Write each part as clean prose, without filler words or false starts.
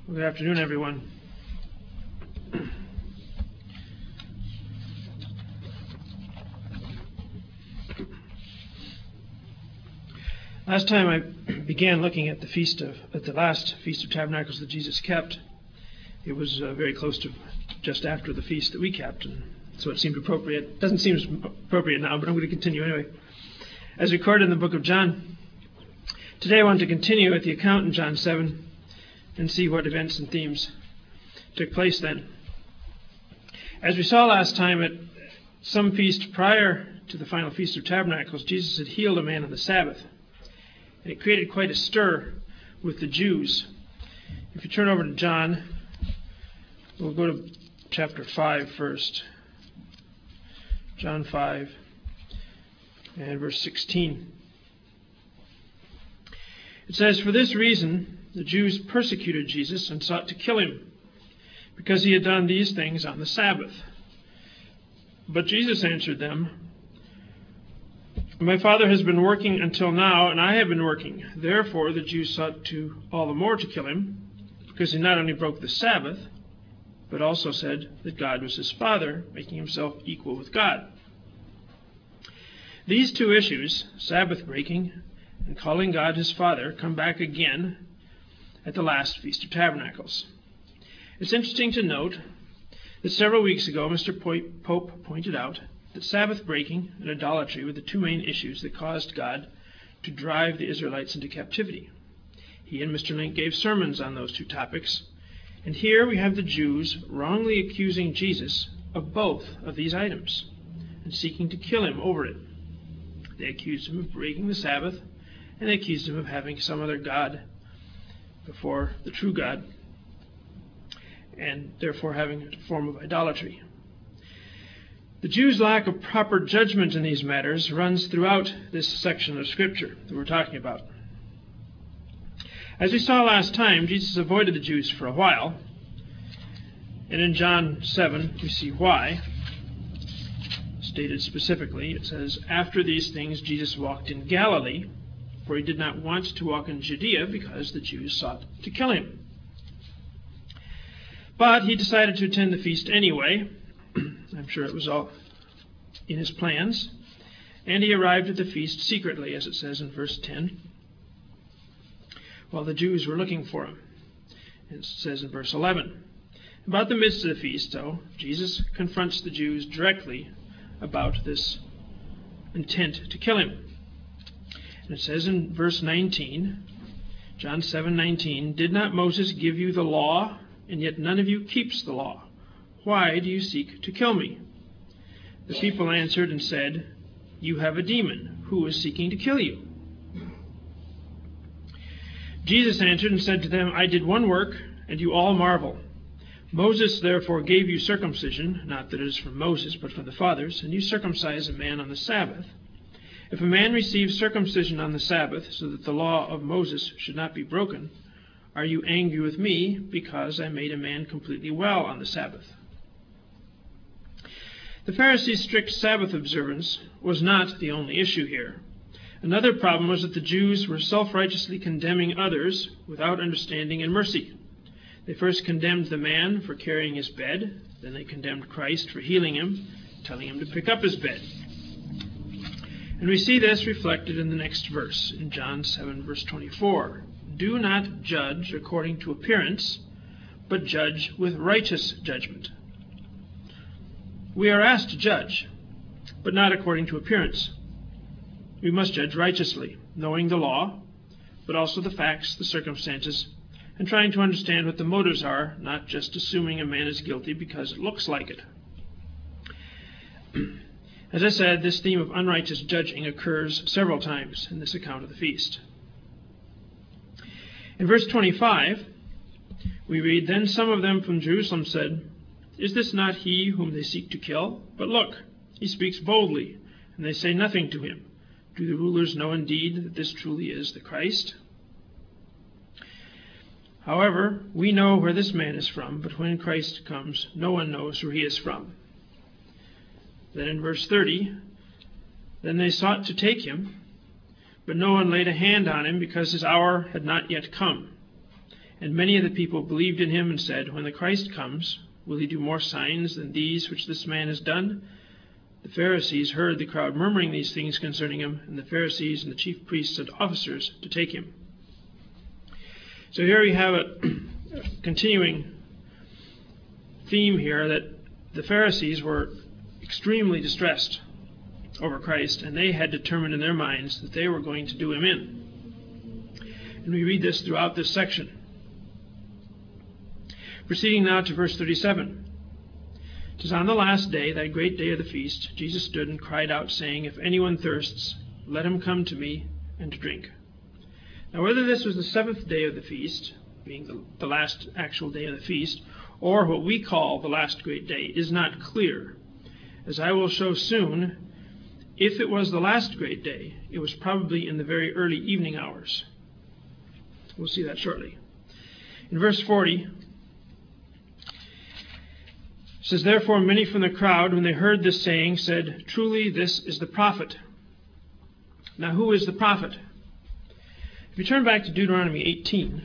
Good afternoon, everyone. Last time I began looking at the last Feast of Tabernacles that Jesus kept. It was very close to just after the feast that we kept, and so it seemed appropriate. It doesn't seem appropriate now, but I'm going to continue anyway. As recorded in the book of John, today I want to continue at the account in John 7 and see what events and themes took place then. As we saw last time, at some feast prior to the final Feast of Tabernacles, Jesus had healed a man on the Sabbath. And it created quite a stir with the Jews. If you turn over to John, we'll go to chapter 5 first. John 5 and verse 16. It says, "For this reason the Jews persecuted Jesus and sought to kill him, because he had done these things on the Sabbath. But Jesus answered them, 'My Father has been working until now, and I have been working.' Therefore the Jews sought to all the more to kill him, because he not only broke the Sabbath, but also said that God was his Father, making himself equal with God." These two issues, Sabbath breaking and calling God his Father, come back again at the last Feast of Tabernacles. It's interesting to note that several weeks ago Mr. Pope pointed out that Sabbath breaking and idolatry were the two main issues that caused God to drive the Israelites into captivity. He and Mr. Link gave sermons on those two topics, and here we have the Jews wrongly accusing Jesus of both of these items and seeking to kill him over it. They accused him of breaking the Sabbath, and they accused him of having some other God before the true God, and therefore having a form of idolatry. The Jews' lack of proper judgment in these matters runs throughout this section of Scripture that we're talking about. As we saw last time, Jesus avoided the Jews for a while, and in John 7 we see why. Stated specifically, it says, "After these things Jesus walked in Galilee, for he did not want to walk in Judea because the Jews sought to kill him. But he decided to attend the feast anyway." I'm sure it was all in his plans. "And he arrived at the feast secretly," as it says in verse 10, while the Jews were looking for him. It says in verse 11. About the midst of the feast, though, Jesus confronts the Jews directly about this intent to kill him. And it says in verse 19, John 7:19, "Did not Moses give you the law, and yet none of you keeps the law? Why do you seek to kill me?" The people answered and said, "You have a demon. Who is seeking to kill you?" Jesus answered and said to them, "I did one work, and you all marvel. Moses therefore gave you circumcision, not that it is from Moses, but from the fathers, and you circumcise a man on the Sabbath. If a man receives circumcision on the Sabbath, so that the law of Moses should not be broken, are you angry with me because I made a man completely well on the Sabbath?" The Pharisees' strict Sabbath observance was not the only issue here. Another problem was that the Jews were self-righteously condemning others without understanding and mercy. They first condemned the man for carrying his bed, then they condemned Christ for healing him, telling him to pick up his bed. And we see this reflected in the next verse, in John 7, verse 24. "Do not judge according to appearance, but judge with righteous judgment." We are asked to judge, but not according to appearance. We must judge righteously, knowing the law, but also the facts, the circumstances, and trying to understand what the motives are, not just assuming a man is guilty because it looks like it. As I said, this theme of unrighteous judging occurs several times in this account of the feast. In verse 25, we read, "Then some of them from Jerusalem said, 'Is this not he whom they seek to kill? But look, he speaks boldly, and they say nothing to him. Do the rulers know indeed that this truly is the Christ?' However, we know where this man is from, but when Christ comes, no one knows where he is from." Then in verse 30, "Then they sought to take him, but no one laid a hand on him because his hour had not yet come. And many of the people believed in him and said, "When the Christ comes, will he do more signs than these which this man has done?" The Pharisees heard the crowd murmuring these things concerning him, and the Pharisees and the chief priests sent officers to take him. So here we have a continuing theme here that the Pharisees were extremely distressed over Christ, and they had determined in their minds that they were going to do him in. And we read this throughout this section. Proceeding now to verse 37. It says, "On the last day, that great day of the feast, Jesus stood and cried out, saying, 'If anyone thirsts, let him come to me and drink.'" Now, whether this was the seventh day of the feast, being the last actual day of the feast, or what we call the last great day, is not clear. As I will show soon, if it was the last great day, it was probably in the very early evening hours. We'll see that shortly. In verse 40, it says, "Therefore many from the crowd, when they heard this saying, said, 'Truly this is the prophet.'" Now, who is the prophet? If you turn back to Deuteronomy 18,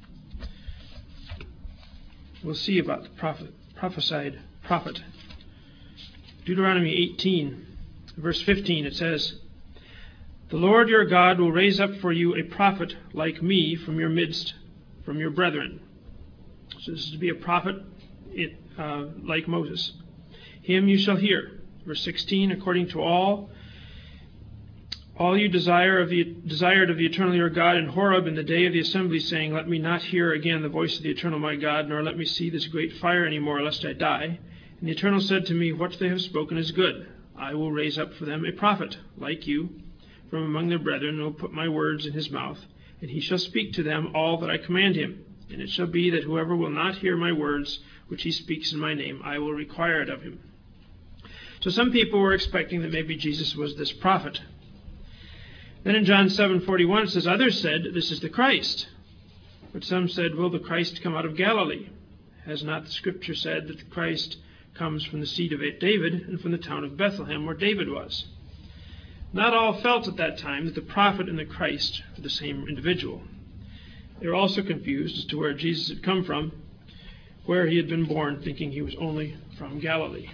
we'll see about the prophesied prophet. Deuteronomy 18, verse 15, it says, "The Lord your God will raise up for you a prophet like me from your midst, from your brethren." So this is to be a prophet like Moses. "Him you shall hear." Verse 16, "According to all you desired of the eternal your God in Horeb in the day of the assembly, saying, 'Let me not hear again the voice of the eternal my God, nor let me see this great fire any more, lest I die.' And the Eternal said to me, 'What they have spoken is good. I will raise up for them a prophet like you from among their brethren, and will put my words in his mouth, and he shall speak to them all that I command him. And it shall be that whoever will not hear my words, which he speaks in my name, I will require it of him.'" So some people were expecting that maybe Jesus was this prophet. Then in John 7:41 it says, "Others said, 'This is the Christ.' But some said, 'Will the Christ come out of Galilee? Has not the Scripture said that the Christ comes from the seed of David and from the town of Bethlehem where David was?'" Not all felt at that time that the prophet and the Christ were the same individual. They were also confused as to where Jesus had come from, where he had been born, thinking he was only from Galilee.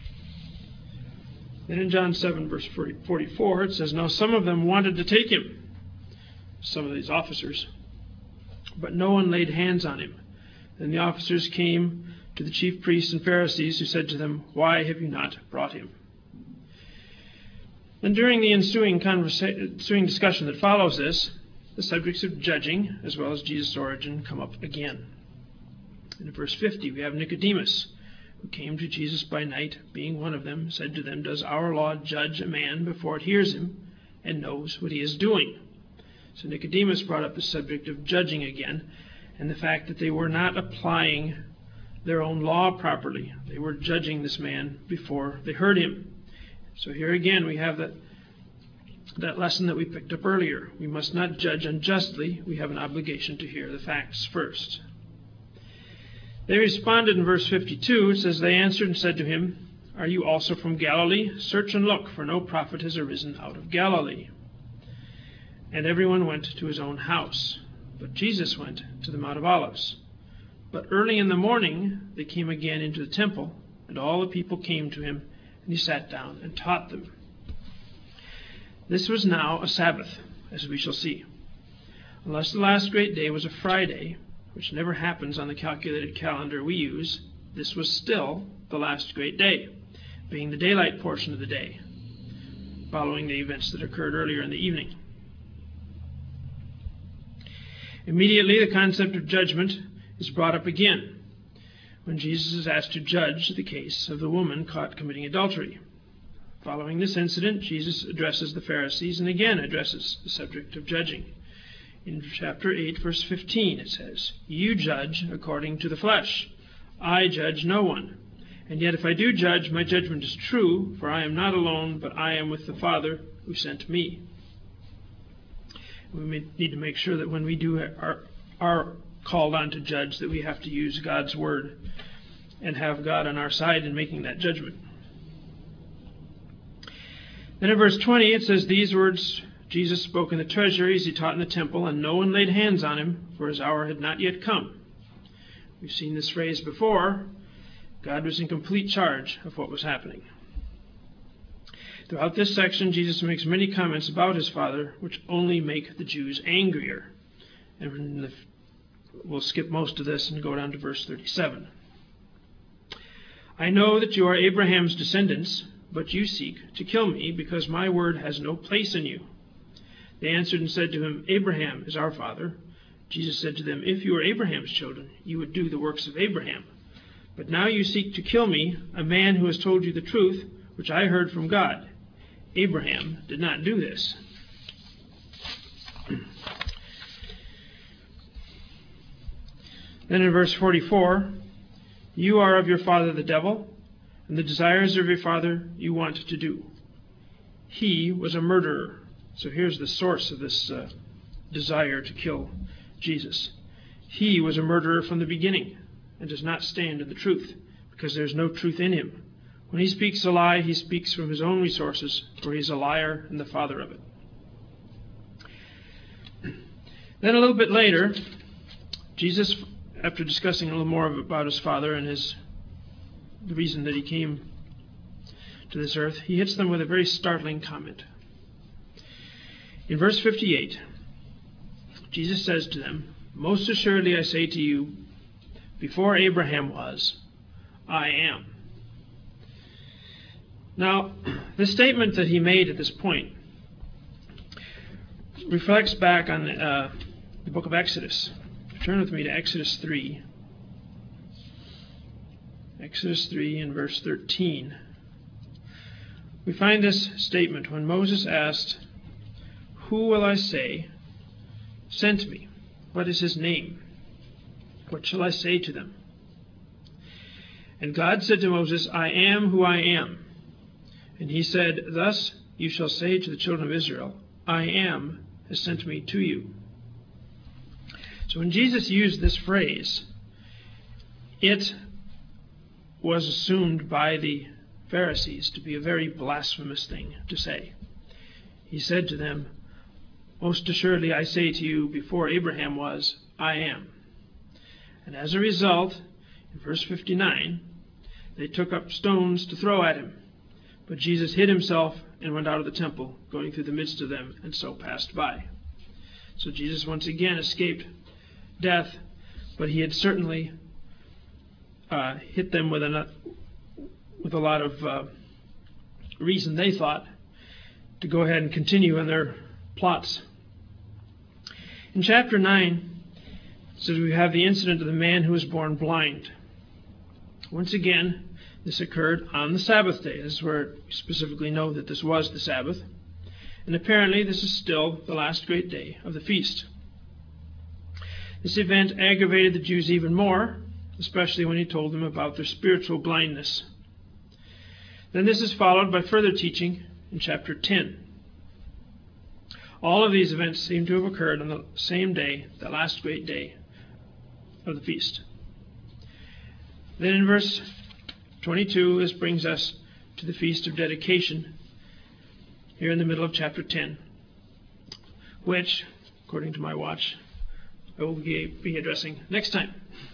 Then in John 7, verse 44, it says, "Now some of them wanted to take him," some of these officers, "but no one laid hands on him. Then the officers came to the chief priests and Pharisees, who said to them, 'Why have you not brought him?'" And during the ensuing discussion that follows this, the subjects of judging, as well as Jesus' origin, come up again. In verse 50, we have Nicodemus, who came to Jesus by night, being one of them, said to them, "Does our law judge a man before it hears him and knows what he is doing?" So Nicodemus brought up the subject of judging again, and the fact that they were not applying their own law properly. They were judging this man before they heard him. So here again we have that lesson that we picked up earlier. We must not judge unjustly. We have an obligation to hear the facts first. They responded in verse 52. It says, "They answered and said to him, 'Are you also from Galilee? Search and look, for no prophet has arisen out of Galilee.' And everyone went to his own house. But Jesus went to the Mount of Olives. But early in the morning they came again into the temple, and all the people came to him, and he sat down and taught them." This was now a Sabbath, as we shall see. Unless the last great day was a Friday, which never happens on the calculated calendar we use, this was still the last great day, being the daylight portion of the day, following the events that occurred earlier in the evening. Immediately, the concept of judgment is brought up again when Jesus is asked to judge the case of the woman caught committing adultery. Following this incident, Jesus addresses the Pharisees and again addresses the subject of judging. In chapter 8, verse 15, it says, "You judge according to the flesh. I judge no one. And yet if I do judge, my judgment is true, for I am not alone, but I am with the Father who sent me." We need to make sure that when we are called on to judge, that we have to use God's word and have God on our side in making that judgment. Then in verse 20, it says, "These words Jesus spoke in the treasury as he taught in the temple, and no one laid hands on him, for his hour had not yet come. We've seen this phrase before. God was in complete charge of what was happening. Throughout this section, Jesus makes many comments about his Father, which only make the Jews angrier. And we'll skip most of this and go down to verse 37. I know that you are Abraham's descendants, but you seek to kill me, because my word has no place in you. They answered and said to him, Abraham is our father. Jesus said to them, if you were Abraham's children, you would do the works of Abraham. But now you seek to kill me, a man who has told you the truth, which I heard from God. Abraham did not do this. Then in verse 44, you are of your father the devil, and the desires of your father you want to do. He was a murderer. So here's the source of this desire to kill Jesus. He was a murderer from the beginning and does not stand in the truth, because there's no truth in him. When he speaks a lie, he speaks from his own resources, for he is a liar and the father of it. Then a little bit later, Jesus, after discussing a little more about his Father and the reason that he came to this earth, he hits them with a very startling comment. In verse 58, Jesus says to them, most assuredly I say to you, before Abraham was, I am. Now, the statement that he made at this point reflects back on the book of Exodus. Turn with me to Exodus 3. Exodus 3 and verse 13. We find this statement when Moses asked, who will I say sent me? What is his name? What shall I say to them? And God said to Moses, I am who I am. And he said, thus you shall say to the children of Israel, I am has sent me to you. So when Jesus used this phrase, it was assumed by the Pharisees to be a very blasphemous thing to say. He said to them, most assuredly I say to you, before Abraham was, I am. And as a result, in verse 59, they took up stones to throw at him. But Jesus hid himself and went out of the temple, going through the midst of them, and so passed by. So Jesus once again escaped death, but he had certainly hit them with a lot of reason, they thought, to go ahead and continue in their plots. In chapter 9, it says we have the incident of the man who was born blind. Once again, this occurred on the Sabbath day. This is where we specifically know that this was the Sabbath. And apparently this is still the last great day of the feast. This event aggravated the Jews even more, especially when he told them about their spiritual blindness. Then this is followed by further teaching in chapter 10. All of these events seem to have occurred on the same day, the last great day of the feast. Then in verse 22, this brings us to the Feast of Dedication, here in the middle of chapter 10, which, according to my watch, I will be addressing next time,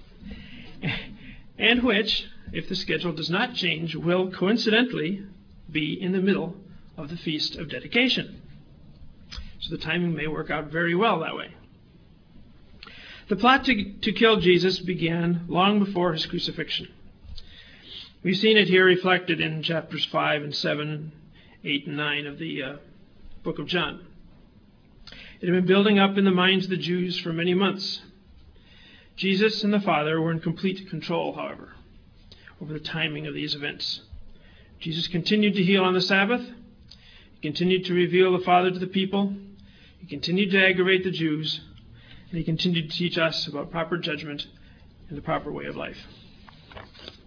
and which, if the schedule does not change, will coincidentally be in the middle of the Feast of Dedication. So the timing may work out very well that way. The plot to kill Jesus began long before his crucifixion. We've seen it here reflected in chapters 5 and 7, 8 and 9 of the book of John. It had been building up in the minds of the Jews for many months. Jesus and the Father were in complete control, however, over the timing of these events. Jesus continued to heal on the Sabbath. He continued to reveal the Father to the people. He continued to aggravate the Jews. And he continued to teach us about proper judgment and the proper way of life.